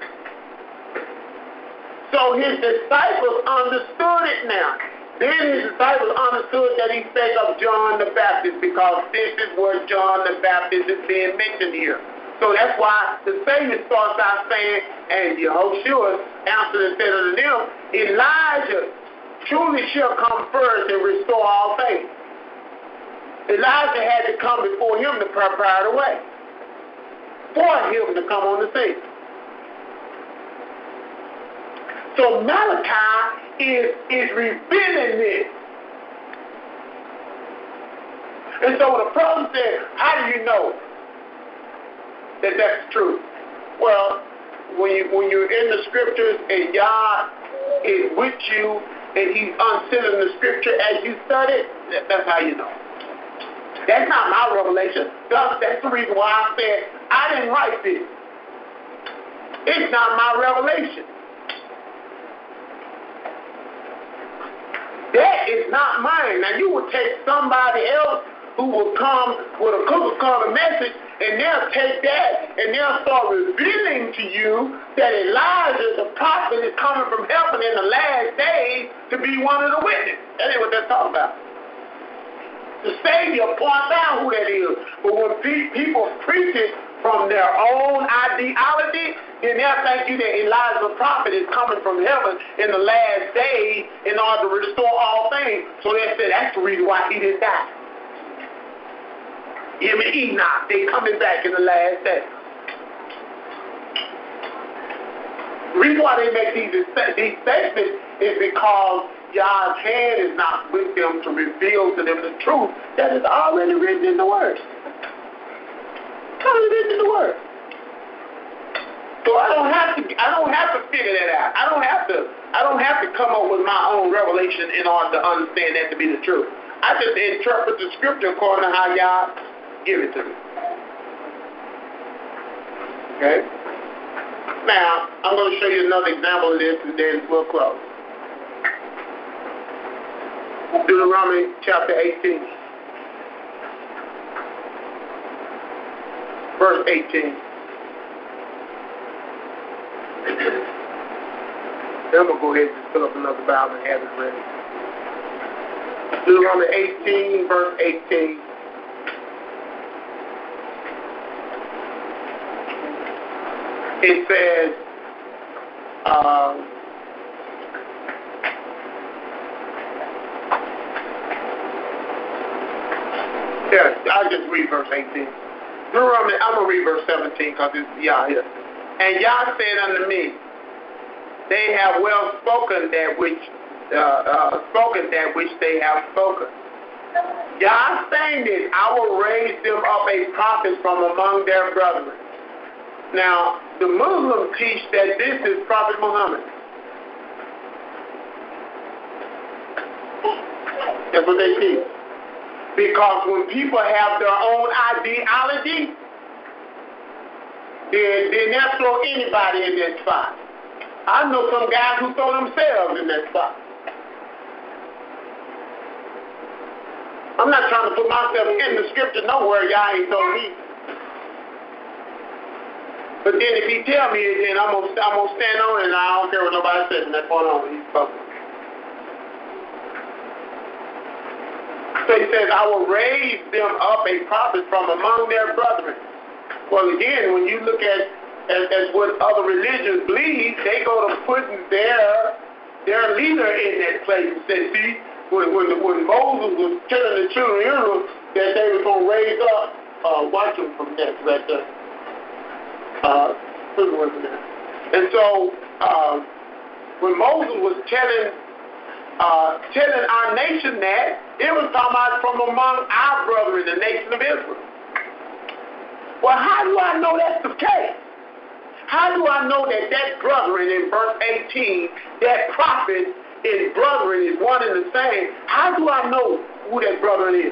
So his disciples understood it now. Then his disciples understood that he spake of John the Baptist, because this is where John the Baptist is being mentioned here. So that's why the Savior starts out saying, and Yehoshua answered and said unto them, Elijah truly shall come first and restore all things. Elijah had to come before him to prepare the way for him to come on the scene. So Malachi is, is revealing this. And so when the prophet said, how do you know that that's true? Well, when, you, when you're in the scriptures and God is with you and he's unsealing the scripture as you study, that, that's how you know. That's not my revelation. Thus, that's the reason why I said I didn't write this. It's not my revelation. That is not mine. Now, you will take somebody else who will come with a Coca-Cola message, and they'll take that, and they'll start revealing to you that Elijah, the prophet, is coming from heaven in the last days to be one of the witnesses. That ain't what they're talking about. The Savior points out who that is. But when pe- people preach it from their own ideology, then they'll think you that Elijah the prophet is coming from heaven in the last days in order to restore all things. So they say that's the reason why he didn't die. Him and Enoch, they coming back in the last days. The reason why they make these, these statements is because God's hand is not with them to reveal to them the truth that is already written in the Word. Already written in the Word. So I don't have to. I don't have to figure that out. I don't have to. I don't have to come up with my own revelation in order to understand that to be the truth. I just interpret the scripture according to how God give it to me. Okay. Now I'm going to show you another example of this, and then we'll close. Deuteronomy chapter eighteen, verse eighteen. Then I'm going to go ahead and just fill up another Bible and have it ready. Deuteronomy eighteen, verse eighteen. It says, um, yeah, I'll just read verse eighteen. Deuteronomy, I'm going to read verse seventeen because it's Yah here. And Yah said unto me, they have well spoken that which uh, uh, spoken that which they have spoken. Yah saying this, I will raise them up a prophet from among their brethren. Now, the Muslims teach that this is Prophet Muhammad. That's what they teach. Because when people have their own ideology, then, then they'll throw anybody in that spot. I know some guys who throw themselves in that spot. I'm not trying to put myself in the scripture nowhere, y'all ain't told me. But then if he tell me it, then I'm going I'm to stand on it, and I don't care what nobody says from that point on. He's spoken. So he says, I will raise them up a prophet from among their brethren. Well, again, when you look at, at, at what other religions believe, they go to putting their their leader in that place and say, see, when, when, when Moses was telling the children of Israel that they were going to raise up, uh, watch them from next right there. Uh, and so, uh, when Moses was telling uh, telling our nation that, it was talking about from among our brethren, the nation of Israel. Well, how do I know that's the case? How do I know that that brethren in verse eighteen, that prophet in brethren is one and the same? How do I know who that brethren is?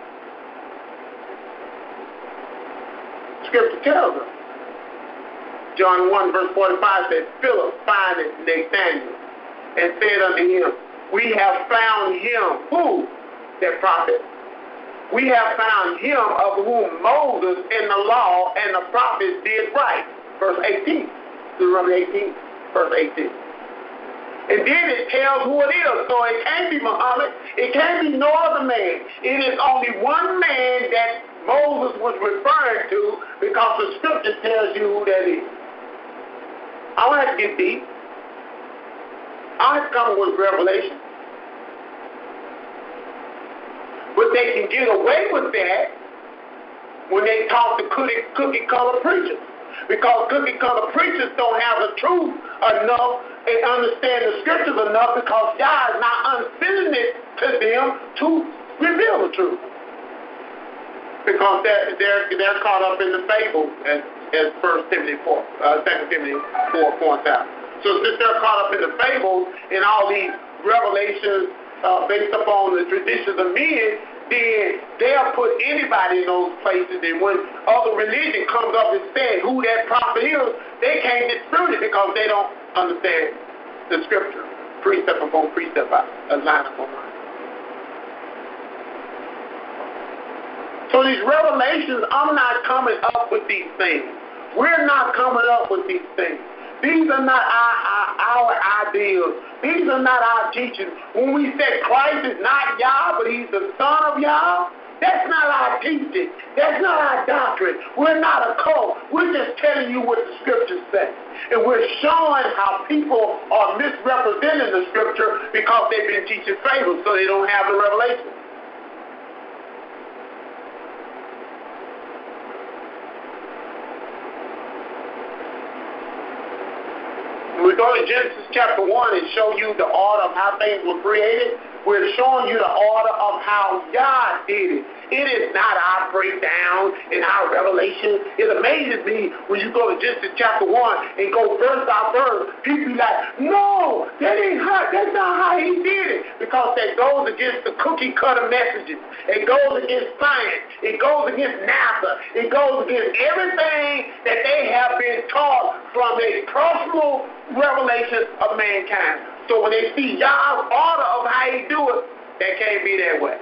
Scripture tells us. John one verse forty-five says, Philip findeth Nathanael and said unto him, we have found him, who? That prophet. We have found him of whom Moses in the law and the prophets did write. Verse eighteen. Deuteronomy eighteen, verse eighteen. And then it tells who it is. So it can't be Muhammad. It can't be no other man. It is only one man that Moses was referring to, because the scripture tells you who that is. I don't have to get deep. I don't have to come with revelation. But they can get away with that when they talk to cookie, cookie color preachers. Because cookie color preachers don't have the truth enough and understand the scriptures enough, because God is not unfilling it to them to reveal the truth. Because they're, they're, they're caught up in the fables, as, as First Timothy four, uh, Second Timothy four points out. So since they're caught up in the fables and all these revelations uh, based upon the traditions of men, then they'll put anybody in those places. And when other religion comes up and says who that prophet is, they can't dispute it because they don't understand the scripture, precept upon precept, a line upon line. So these revelations, I'm not coming up with these things. We're not coming up with these things. These are not our, our, our ideas. These are not our teachings. When we say Christ is not Yah, but he's the Son of Yah, that's not our teaching. That's not our doctrine. We're not a cult. We're just telling you what the scriptures say. And we're showing how people are misrepresenting the scripture because they've been teaching fables, so they don't have the revelation. We go to Genesis chapter one and show you the order of how things were created. We're showing you the order of how God did it. It is not our breakdown and our revelation. It amazes me when you go to Genesis chapter one and go verse by verse. People be like, no, that ain't how, that's not how he did it. Because that goes against the cookie cutter messages. It goes against science. It goes against NASA. It goes against everything that they have been taught from a personal revelation of mankind. So when they see Yah's order of how he do it, that can't be that way.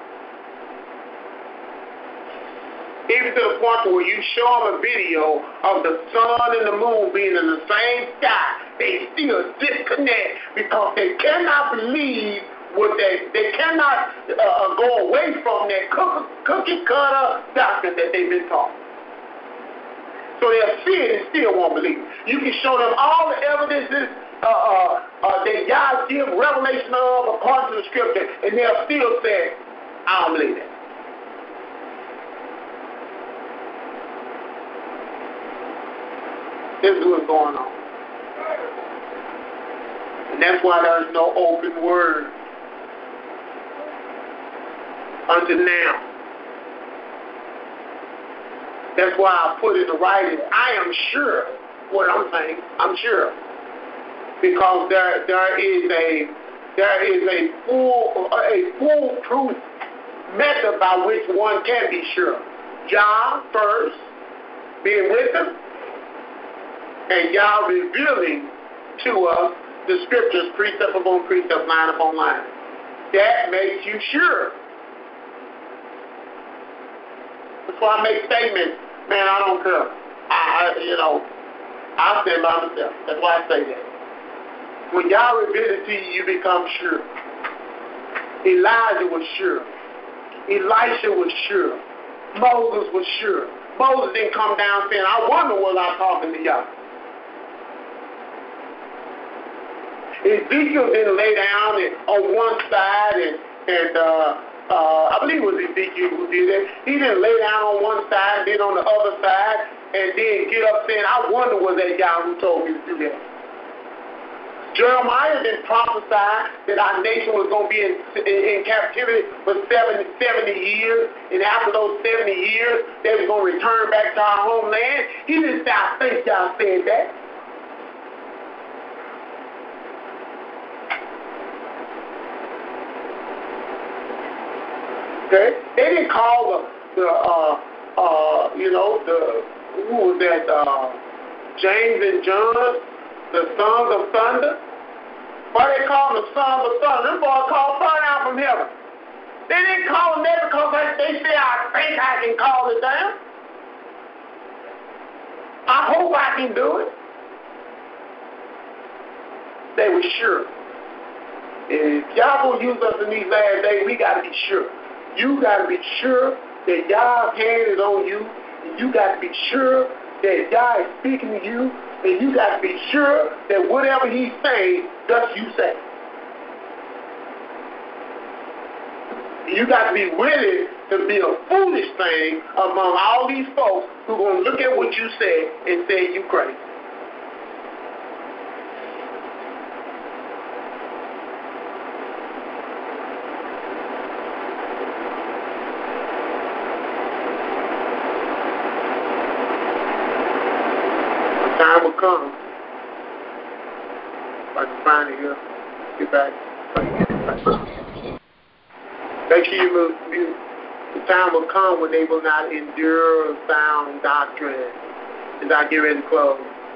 Even to the point where you show them a video of the sun and the moon being in the same sky, they still disconnect because they cannot believe what they, they cannot uh, go away from that cookie, cookie cutter doctrine that they've been taught. So they'll see it and still won't believe it. You can show them all the evidences uh, uh, uh, that God give revelation of according to the scripture, and they'll still say, I don't believe that. This is what's going on. And that's why there's no open word until now. That's why I put in the writing, I am sure what I'm saying. I'm sure. Because there there is a there is a full a foolproof method by which one can be sure. Yah first, being with them, and Yah revealing to us the scriptures, precept upon precept, line upon line. That makes you sure. That's why I make statements, man, I don't care. I, I you know, I stand by myself. That's why I say that. When Yah reveals it to you, you become sure. Elijah was sure. Elisha was sure. Moses was sure. Moses didn't come down saying, I wonder was I talking to Yah. Ezekiel didn't lay down and, on one side and, and uh, uh, I believe it was Ezekiel who did it. He didn't lay down on one side and then on the other side and then get up saying, I wonder was that Yah who told me to do that. Jeremiah didn't prophesy that our nation was going to be in, in, in captivity for seventy, seventy years, and after those seventy years, they were going to return back to our homeland. He didn't say, I think y'all said that. Okay? They didn't call the, the uh, uh, you know, the, who was that, uh, James and John, the sons of thunder. Why they call them the sons of thunder? Them boys called fire out from heaven. They didn't call them that because they say, I think I can call it down. I hope I can do it. They were sure. If y'all gonna use us in these last days, we gotta be sure. You gotta be sure that God's hand is on you, and you got to be sure that God is speaking to you, and you got to be sure that whatever He's saying, thus you say. You got to be willing to be a foolish thing among all these folks who are going to look at what you said and say you crazy. The time will come. If I can find it here, get back. Make sure you move. The time will come when they will not endure sound doctrine. As I get ready to close.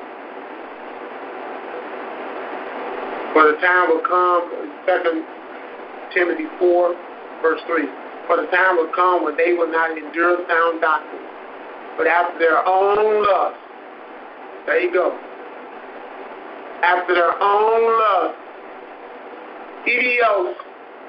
For the time will come, Second Timothy four, verse three. For the time will come when they will not endure sound doctrine, but after their own lust. There you go. After their own lust. Idios.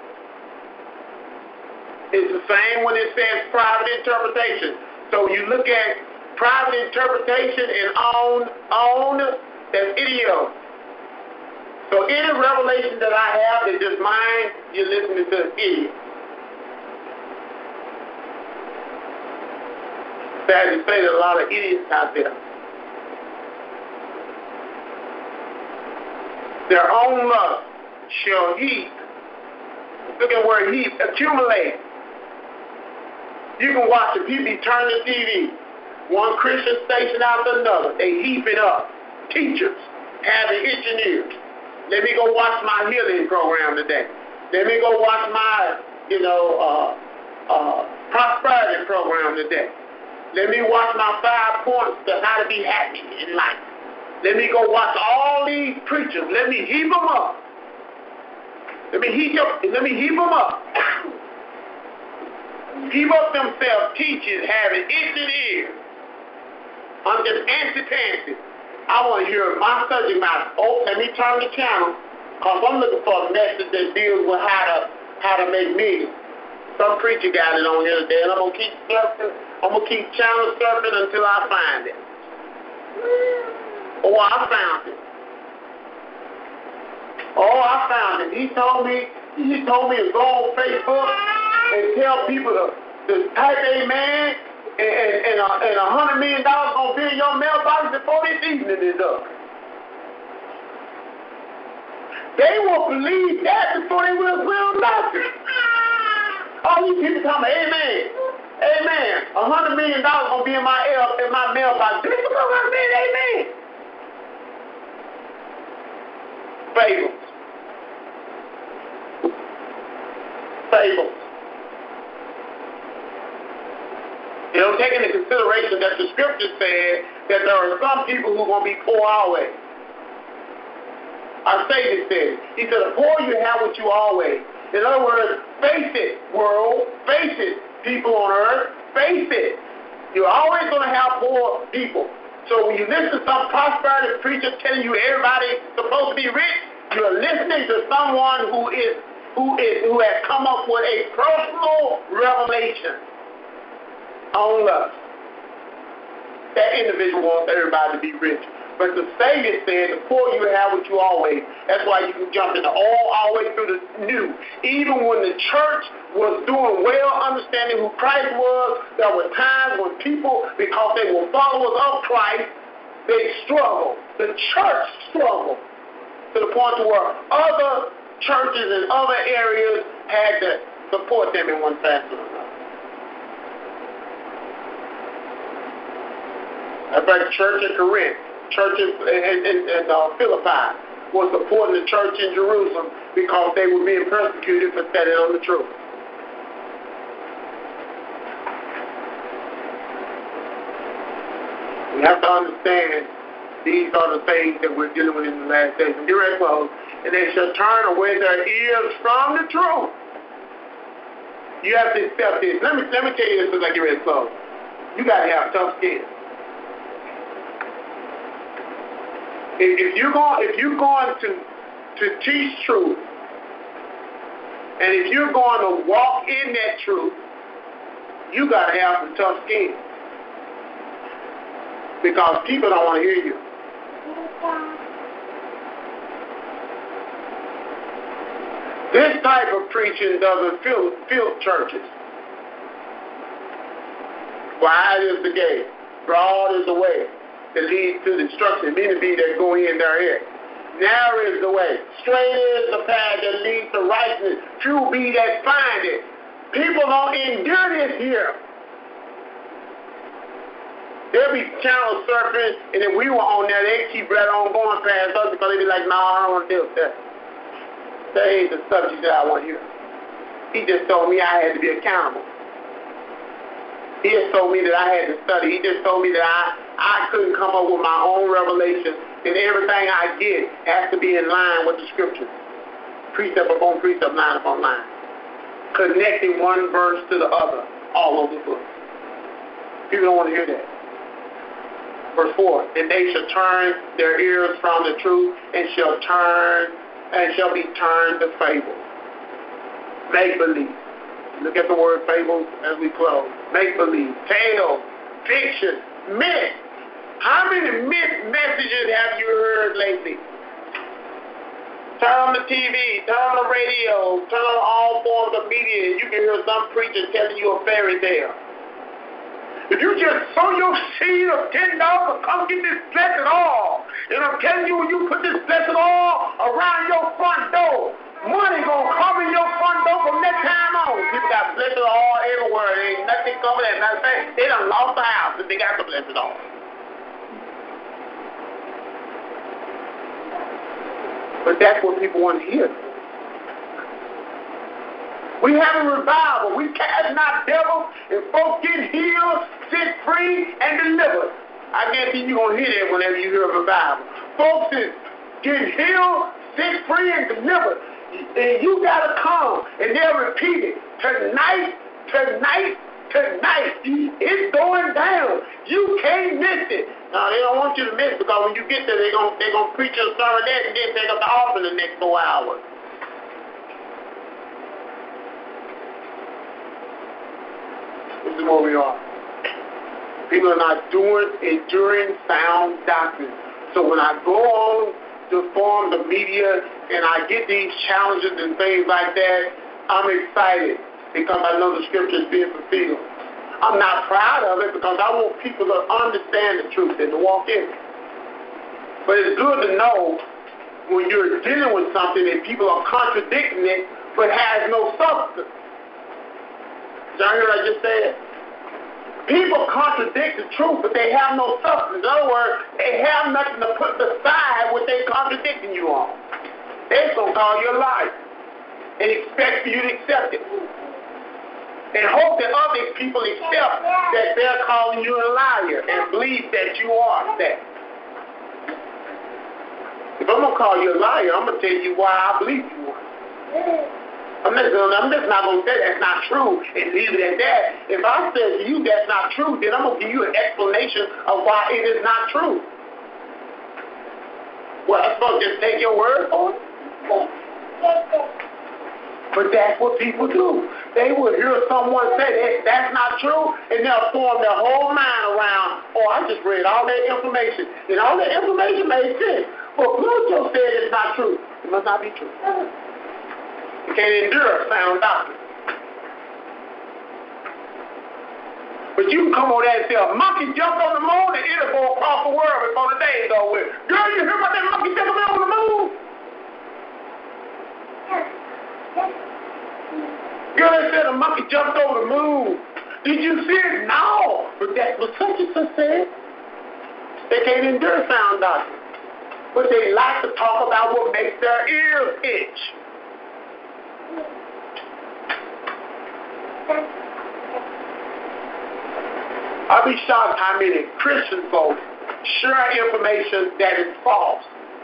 It's the same when it says private interpretation. So you look at private interpretation and own, own, that's idiom. So any revelation that I have that's just mine, you're listening to an idiot. Sad to say there's a lot of idiots out there. Their own lust shall heap. Look at where heap, accumulate. You can watch it. People be turning the T V. One Christian station after another. They heap it up. Teachers, having itching ears. Let me go watch my healing program today. Let me go watch my, you know, uh, uh, prosperity program today. Let me watch my five points to how to be happy in life. Let me go watch all these preachers. Let me heap them up. Let me heap up. Let me heap them up. Heap up themselves, teachers having itching ears. I'm just anti-panty. I want to hear my subject matter. Oh, let me turn the channel, because I'm looking for a message that deals with how to how to make meaning. Some preacher got it on here today, and I'm gonna keep surfing. I'm gonna keep channel surfing until I find it. Oh, I found it. Oh, I found it. He told me. He told me to go on Facebook and tell people to, to type amen, and, and, and, a, and a hundred million dollars gonna be in your mailbox before this evening is up. They won't believe that before they will will nothing. All these people tell me, amen, amen. A hundred million dollars gonna be in my in my mailbox. This is what I said, amen. Fables. Fables. They don't take into consideration that the scripture said that there are some people who are going to be poor always. Our Savior said, he said, the poor you have with you always. In other words, face it, world, face it, people on earth, face it. You're always going to have poor people. So when you listen to some prosperity preacher telling you everybody's supposed to be rich, you're listening to someone who is who is who has come up with a personal revelation on us. That individual wants everybody to be rich. But the Savior said, the poor you have with you always. That's why you can jump into all, all the way through the new. Even when the church was doing well, understanding who Christ was, there were times when people, because they were followers of Christ, they struggled. The church struggled to the point to where other churches in other areas had to support them in one fashion or another. That's like the church in Corinth, church in, in, in, in uh, Philippi was supporting the church in Jerusalem because they were being persecuted for standing on the truth. We have to understand these are the things that we're dealing with in the last days. And get ready to close. And they shall turn away their ears from the truth. You have to accept this. Let me let me tell you this as I get ready to close. You got to have tough skin. If, if you're going, if you're going to to teach truth, and if you're going to walk in that truth, you got to have some tough skin. Because people don't want to hear you. This type of preaching doesn't fill, fill churches. Wide is the gate, broad is the way that leads to destruction. Many be that go in therein. Narrow is the way, straight is the path that leads to righteousness. Few be that find it. People don't endure this here. They'll be channel surfing, and if we were on there, they'd keep right on going past us because they'd be like, no, nah, I don't want to deal with that. That ain't the subject that I want to hear. He just told me I had to be accountable. He just told me that I had to study. He just told me that I, I couldn't come up with my own revelation, and everything I get has to be in line with the scriptures. Precept upon precept, line upon line. Connecting one verse to the other, all over the book. People don't want to hear that. Verse four, and they shall turn their ears from the truth and shall turn and shall be turned to fables. Make believe. Look at the word fables as we close. Make believe, tales, fiction, myth. How many myth messages have you heard lately? Turn on the T V, turn on the radio, turn on all forms of media, and you can hear some preacher telling you a fairy tale. If you just sow your seed of ten dollars, come get this blessed oil. And I'm telling you, when you put this blessed oil around your front door, money gonna come in your front door from that time on. People got blessed oil everywhere. There ain't nothing covered that. Matter of fact, they done lost the house if they got the blessed oil. But that's what people want to hear. We have a revival. We cast out devils, and folks get healed, set free, and delivered. I guarantee you're going to hear that whenever you hear a revival. Folks is getting healed, set free, and delivered. And you got to come, and they'll repeat it. Tonight, tonight, tonight. It's going down. You can't miss it. Now, they don't want you to miss it because when you get there, they're going they're gonna preach a sermon that and then take up the offering the next four hours. This is where we are. People are not doing, enduring sound doctrine. So when I go on the forums of media and I get these challenges and things like that, I'm excited because I know the scripture is being fulfilled. I'm not proud of it because I want people to understand the truth and to walk in it. But it's good to know when you're dealing with something and people are contradicting it but has no substance. Did y'all hear what I just said? People contradict the truth, but they have no substance. In other words, they have nothing to put beside what they're contradicting you on. They're going to call you a liar and expect for you to accept it. And hope that other people accept that they're calling you a liar and believe that you are that. If I'm going to call you a liar, I'm going to tell you why I believe you are. I'm not, I'm just not going to say that's not true and leave it at that. If I said to you that's not true, then I'm going to give you an explanation of why it is not true. Well, I'm supposed to just take your word for it? But that's what people do. They will hear someone say that that's not true, and they'll form their whole mind around, oh, I just read all that information. And all that information made sense. But Pluto said it's not true. It must not be true. You can't endure sound doctrine. But you can come over there and say a monkey jumped on the moon and it'll go across the world before the day is over with. Girl, you hear about that monkey jumping on the moon? Girl, they said a monkey jumped over the moon. Did you see it? No. But that's what such and such said. They can't endure sound doctrine. But they like to talk about what makes their ears itch. I'll be shocked how many Christian folks share information that is false.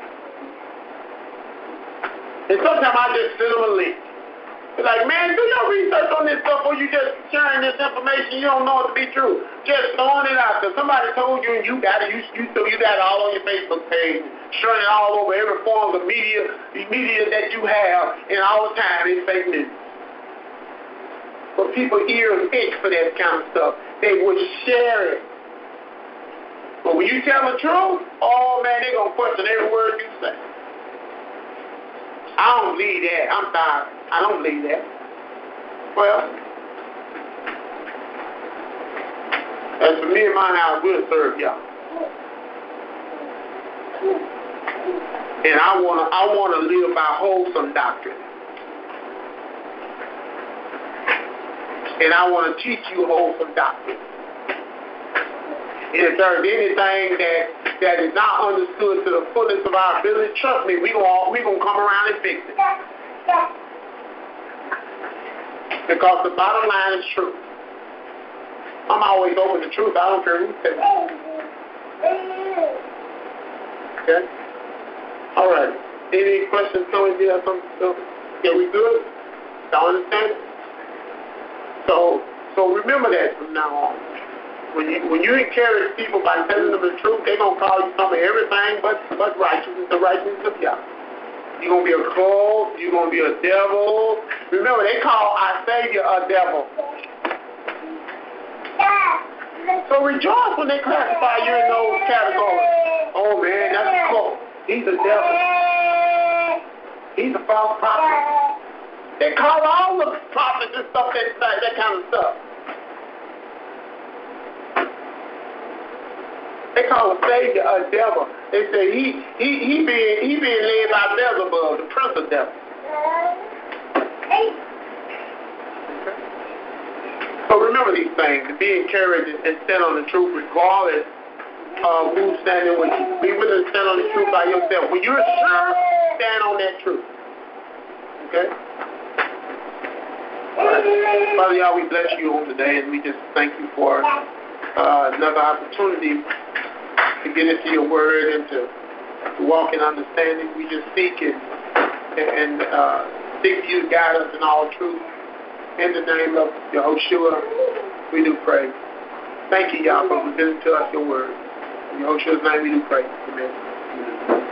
And sometimes I just send them a link. Be like, man, do your research on this stuff or you just sharing this information you don't know it to be true. Just throwing it out there. Somebody told you and you got it. You, you, you got it all on your Facebook page, sharing it all over every form of media, media that you have, and all the time it's fake news. But but people's ears itch for that kind of stuff. They would share it. But when you tell the truth, oh man, they're going to question every word you say. I don't believe that. I'm sorry. I don't believe that. Well, as for me and my house, we'll serve y'all. And I wanna I wanna live by wholesome doctrine. And I wanna teach you wholesome doctrine. And if there's anything that that is not understood to the fullest of our ability, trust me, we gonna we gonna come around and fix it. Because the bottom line is truth. I'm always open to truth. I don't care who says it. Okay? All right. Any questions coming here? Yeah, we good? Y'all understand it? So, so remember that from now on. When you when you encourage people by telling them the truth, they're gonna call you some of everything but but righteousness, the righteousness of Yah. You're gonna be a cult. You're gonna be a devil. Remember, they call our Savior a devil. So rejoice when they classify you in those categories. Oh man, that's a cult. He's a devil. He's a false prophet. They call all the prophets and stuff that that kind of stuff. They call a Savior a devil. They say he he he being he being led by Beelzebub, the prince of devils. Okay. So remember these things, to be encouraged and stand on the truth regardless of who's standing with you. Be willing to stand on the truth by yourself. When you're sure, stand on that truth. Okay? All right. Father, y'all, we bless you on today, and we just thank you for uh, another opportunity to get into your word and to, to walk in understanding. We just seek it and uh, seek you to guide us in all truth. In the name of Yehoshua, we do pray. Thank you, y'all, for presenting to us your word. In Yahushua's name we do pray. Amen.